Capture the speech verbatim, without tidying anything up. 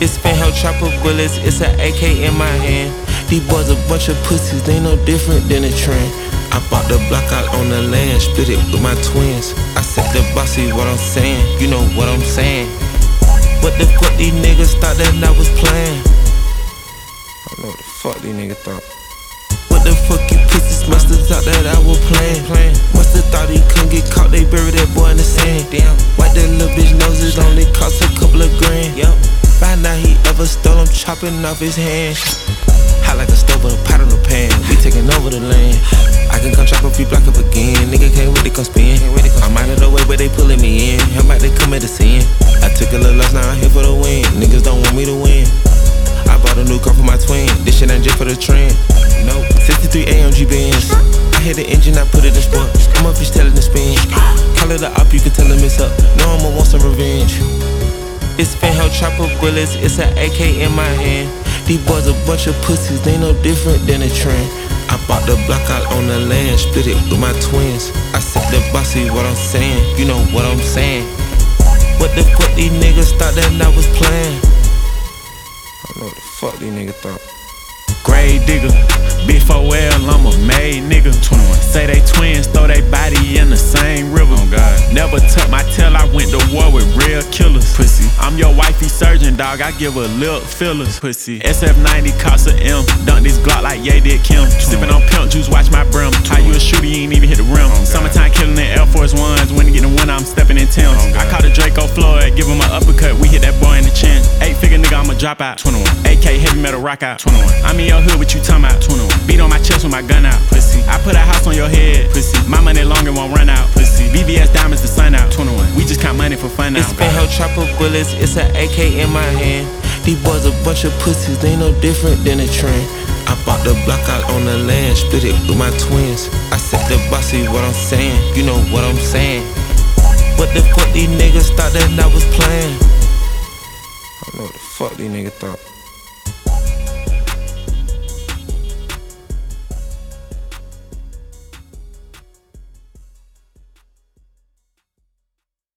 It's fanhole chopper bullets, it's an A K in my hand. These boys a bunch of pussies, they no different than a trend. I bought the block out on the land, split it with my twins. I said the bossy, what I'm saying, you know what I'm saying. What the fuck these niggas thought that I was playing? I don't know what the fuck these niggas thought. What the fuck you pussies musta thought that I was playing? playing. Musta thought he couldn't get caught, they buried that boy in the sand. Damn, wipe that little bitch nose, it only cost a couple of grand. Yup, find out he ever stole, I'm chopping off his hand. Hot like a stove with a pot on the pan, we taking over the land. I can come chop a few block up again, nigga can't wait to come spin. I'm out of the way but they pulling me in, I'm about to come at the sin. I took a little loss, now I'm here for the win, niggas don't want me to win. I bought a new car for my twin, this shit ain't just for the trend. No, sixty-three A M G Benz, I hit the engine, I put it in sport. I'm up, fish telling the spin. Call it a op, you can tell him it's up, no I'ma want some revenge. It's fanhole chopper bullets, it's an A K in my hand. These boys a bunch of pussies, they no different than a trend. I bought the block out on the land, split it with my twins. I said the bossy, what I'm saying, you know what I'm saying. What the fuck these niggas thought that I was playing? I don't know what the fuck these niggas thought. Grave digger, big four L, I'm a made nigga. twenty-one. Say they twins, throw they body in the same river. Oh God. Never tuck my tail, I went to war with real killers. Pussy. I'm your wifey surgeon, dog, I give her lip fillers. Pussy. S F ninety cost a M, dunk this Glock like Ye did Kim. Sippin' on pimp juice, watch my brim. How you a shooter, you ain't even hit the rim. Oh Summertime killing in Air Force Ones, when you get in winter, I'm stepping in Timbs. Oh I caught a Draco Floyd, give him an uppercut, we hit that boy in the chin. Eight figure nigga, I'ma drop out. twenty-one. A K heavy metal rock out. twenty-one. I'm in your hood, what you talking about? twenty-one. Beat on my chest with my gun out. Pussy. I put a house on your head. Pussy. My money long, it won't run out. Pussy. V V S diamonds, the sun out. twenty-one. We just count money for fun now. It's fanhole chopper bullets, it's an A K in my hand. These boys a bunch of pussies, they no different than a trend. I bought the block out on the land, split it with my twins. I said the bossy, what I'm saying, you know what I'm saying. What the fuck these niggas thought that I was playing? I don't know what the fuck these niggas thought.